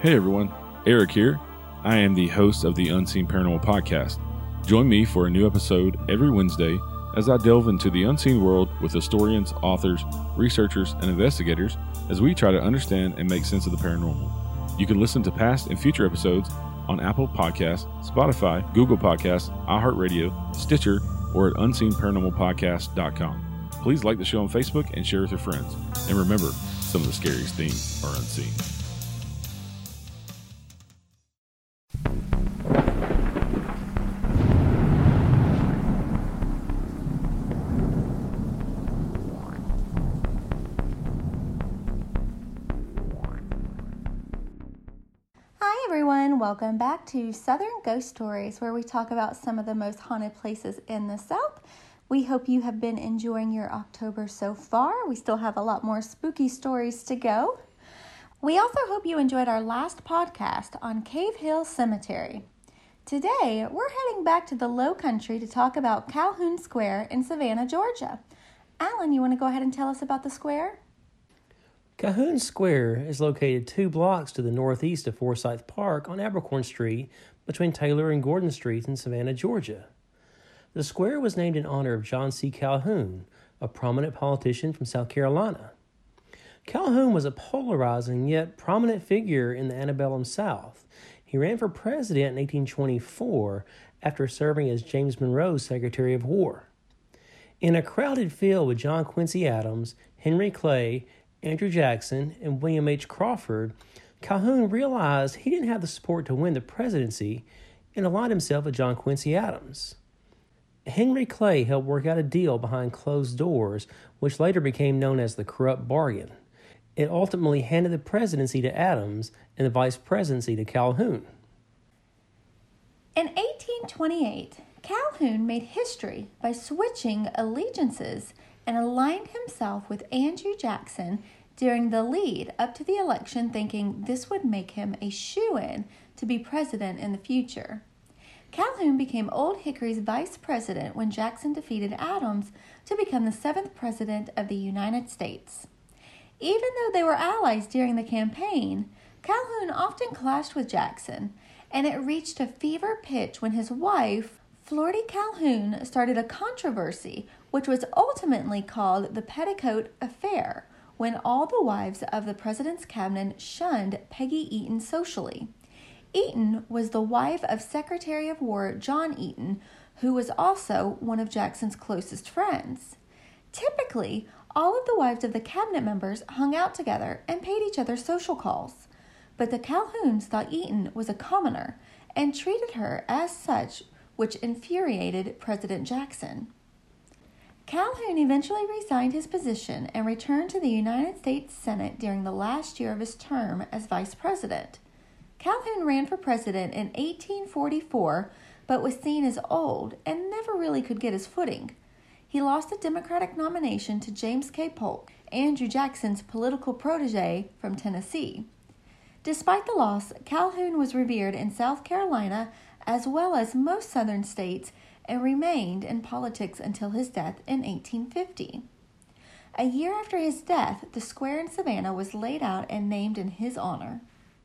Hey everyone, Eric here. I am the host of the Unseen Paranormal Podcast. Join me for a new episode every Wednesday as I delve into the unseen world with historians, authors, researchers, and investigators as we try to understand and make sense of the paranormal. You can listen to past and future episodes on Apple Podcasts, Spotify, Google Podcasts, iHeartRadio, Stitcher, or at unseenparanormalpodcast.com. Please like the show on Facebook and share with your friends. And remember, some of the scariest things are unseen. Hi everyone, welcome back to Southern Ghost Stories, where we talk about some of the most haunted places in the South. We hope you have been enjoying your October so far. We still have a lot more spooky stories to go. We also hope you enjoyed our last podcast on Cave Hill Cemetery. Today, we're heading back to the Low Country to talk about Calhoun Square in Savannah, Georgia. Alan, you want to go ahead and tell us about the square? Calhoun Square is located 2 blocks to the northeast of Forsyth Park on Abercorn Street between Taylor and Gordon Streets in Savannah, Georgia. The square was named in honor of John C. Calhoun, a prominent politician from South Carolina. Calhoun was a polarizing yet prominent figure in the antebellum South. He ran for president in 1824 after serving as James Monroe's Secretary of War. In a crowded field with John Quincy Adams, Henry Clay, Andrew Jackson, and William H. Crawford, Calhoun realized he didn't have the support to win the presidency and aligned himself with John Quincy Adams. Henry Clay helped work out a deal behind closed doors, which later became known as the corrupt bargain. It ultimately handed the presidency to Adams and the vice presidency to Calhoun. In 1828, Calhoun made history by switching allegiances and aligned himself with Andrew Jackson during the lead up to the election, thinking this would make him a shoo-in to be president in the future. Calhoun became Old Hickory's vice president when Jackson defeated Adams to become the 7th president of the United States. Even though they were allies during the campaign, Calhoun often clashed with Jackson, and it reached a fever pitch when his wife, Flordy Calhoun, started a controversy which was ultimately called the Petticoat Affair, when all the wives of the president's cabinet shunned Peggy Eaton socially. Eaton was the wife of Secretary of War John Eaton, who was also one of Jackson's closest friends. Typically, all of the wives of the cabinet members hung out together and paid each other social calls, but the Calhouns thought Eaton was a commoner and treated her as such, which infuriated President Jackson. Calhoun eventually resigned his position and returned to the United States Senate during the last year of his term as vice president. Calhoun ran for president in 1844, but was seen as old and never really could get his footing. He lost the Democratic nomination to James K. Polk, Andrew Jackson's political protege from Tennessee. Despite the loss, Calhoun was revered in South Carolina as well as most southern states and remained in politics until his death in 1850. A year after his death, the square in Savannah was laid out and named in his honor.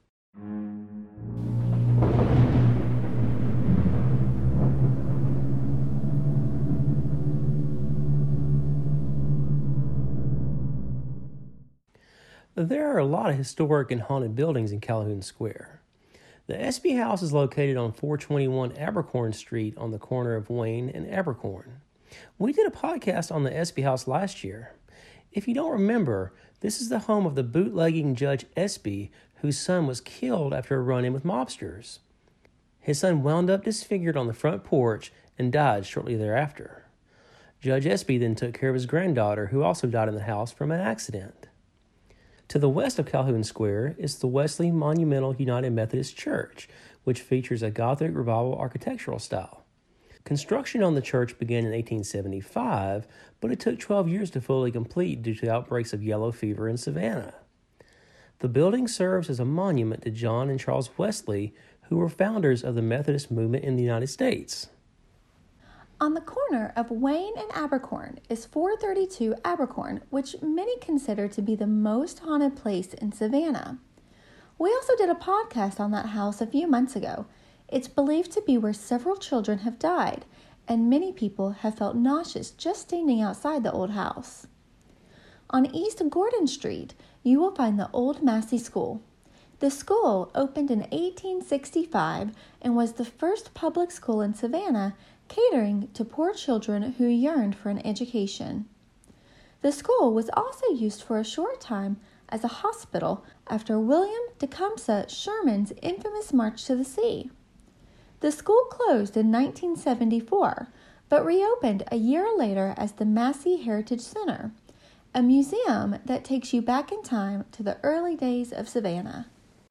There are a lot of historic and haunted buildings in Calhoun Square. The Espy House is located on 421 Abercorn Street on the corner of Wayne and Abercorn. We did a podcast on the Espy House last year. If you don't remember, this is the home of the bootlegging Judge Espy, whose son was killed after a run-in with mobsters. His son wound up disfigured on the front porch and died shortly thereafter. Judge Espy then took care of his granddaughter, who also died in the house from an accident. To the west of Calhoun Square is the Wesley Monumental United Methodist Church, which features a Gothic Revival architectural style. Construction on the church began in 1875, but it took 12 years to fully complete due to outbreaks of yellow fever in Savannah. The building serves as a monument to John and Charles Wesley, who were founders of the Methodist movement in the United States. On the corner of Wayne and Abercorn is 432 Abercorn, which many consider to be the most haunted place in Savannah. We also did a podcast on that house a few months ago. It's believed to be where several children have died, and many people have felt nauseous just standing outside the old house. On East Gordon Street, you will find the Old Massey School. The school opened in 1865 and was the first public school in Savannah catering to poor children who yearned for an education. The school was also used for a short time as a hospital after William Tecumseh Sherman's infamous March to the Sea. The school closed in 1974, but reopened a year later as the Massey Heritage Center, a museum that takes you back in time to the early days of Savannah.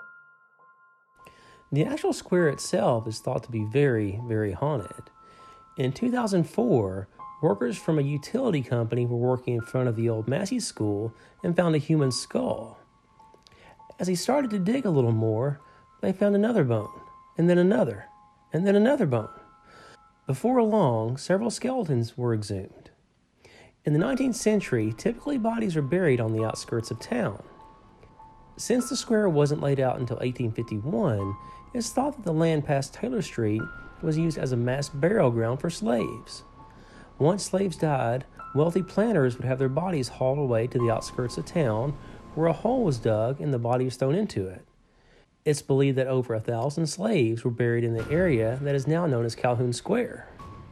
The actual square itself is thought to be very, very haunted. In 2004, workers from a utility company were working in front of the old Massey School and found a human skull. As they started to dig a little more, they found another bone, and then another, and then another bone. Before long, several skeletons were exhumed. In the 19th century, typically bodies were buried on the outskirts of town. Since the square wasn't laid out until 1851, it's thought that the land past Taylor Street was used as a mass burial ground for slaves. Once slaves died, wealthy planters would have their bodies hauled away to the outskirts of town, where a hole was dug and the body was thrown into it. It's believed that over 1,000 slaves were buried in the area that is now known as Calhoun Square.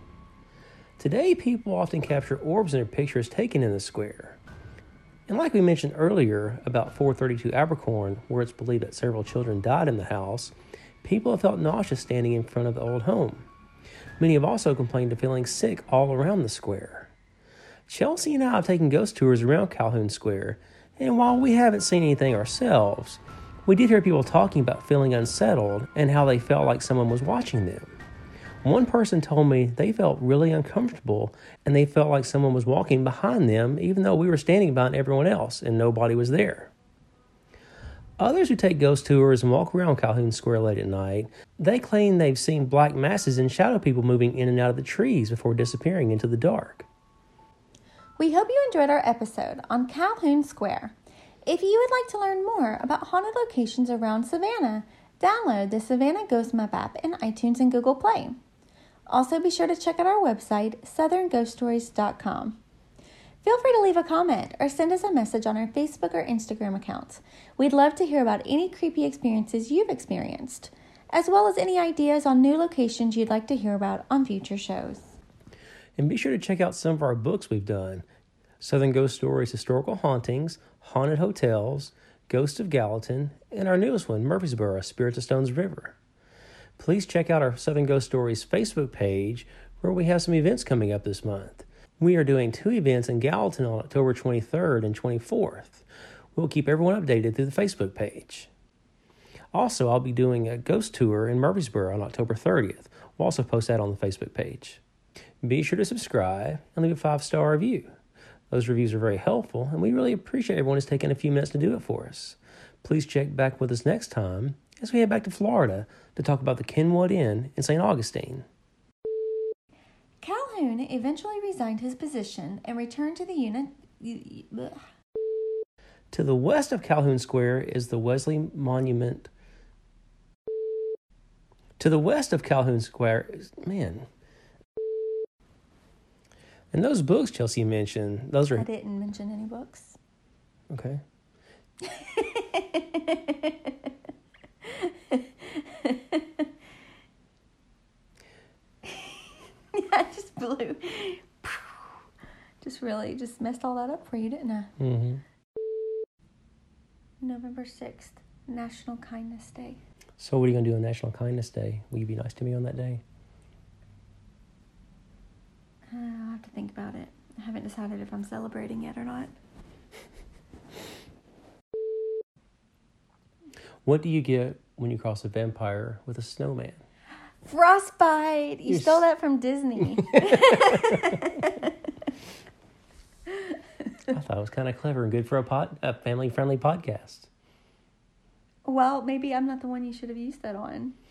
Today, people often capture orbs in their pictures taken in the square. And like we mentioned earlier about 432 Abercorn, where it's believed that several children died in the house, people have felt nauseous standing in front of the old home. Many have also complained of feeling sick all around the square. Chelsea and I have taken ghost tours around Calhoun Square, and while we haven't seen anything ourselves, we did hear people talking about feeling unsettled and how they felt like someone was watching them. One person told me they felt really uncomfortable and they felt like someone was walking behind them even though we were standing behind everyone else and nobody was there. Others who take ghost tours and walk around Calhoun Square late at night, they claim they've seen black masses and shadow people moving in and out of the trees before disappearing into the dark. We hope you enjoyed our episode on Calhoun Square. If you would like to learn more about haunted locations around Savannah, download the Savannah Ghost Map app in iTunes and Google Play. Also, be sure to check out our website, southernghoststories.com. Feel free to leave a comment or send us a message on our Facebook or Instagram accounts. We'd love to hear about any creepy experiences you've experienced, as well as any ideas on new locations you'd like to hear about on future shows. And be sure to check out some of our books we've done. Southern Ghost Stories, Historical Hauntings, Haunted Hotels, Ghost of Gallatin, and our newest one, Murfreesboro, Spirits of Stones River. Please check out our Southern Ghost Stories Facebook page, where we have some events coming up this month. We are doing 2 events in Gallatin on October 23rd and 24th. We'll keep everyone updated through the Facebook page. Also, I'll be doing a ghost tour in Murfreesboro on October 30th. We'll also post that on the Facebook page. Be sure to subscribe and leave a 5-star review. Those reviews are very helpful, and we really appreciate everyone who's taken a few minutes to do it for us. Please check back with us next time as we head back to Florida to talk about the Kenwood Inn in St. Augustine. Calhoun eventually resigned his position and returned to the unit. To the west of Calhoun Square is the Wesley Monument. To the west of Calhoun Square, man. And those books Chelsea mentioned, those are... I didn't mention any books. Okay. I just blew. Just messed all that up for you, didn't I? Mm-hmm. November 6th, National Kindness Day. So what are you going to do on National Kindness Day? Will you be nice to me on that day? I'll have to think about it. I haven't decided if I'm celebrating yet or not. What do you get when you cross a vampire with a snowman? Frostbite! You stole that from Disney. I thought it was kind of clever and good for a family-friendly podcast. Well, maybe I'm not the one you should have used that on.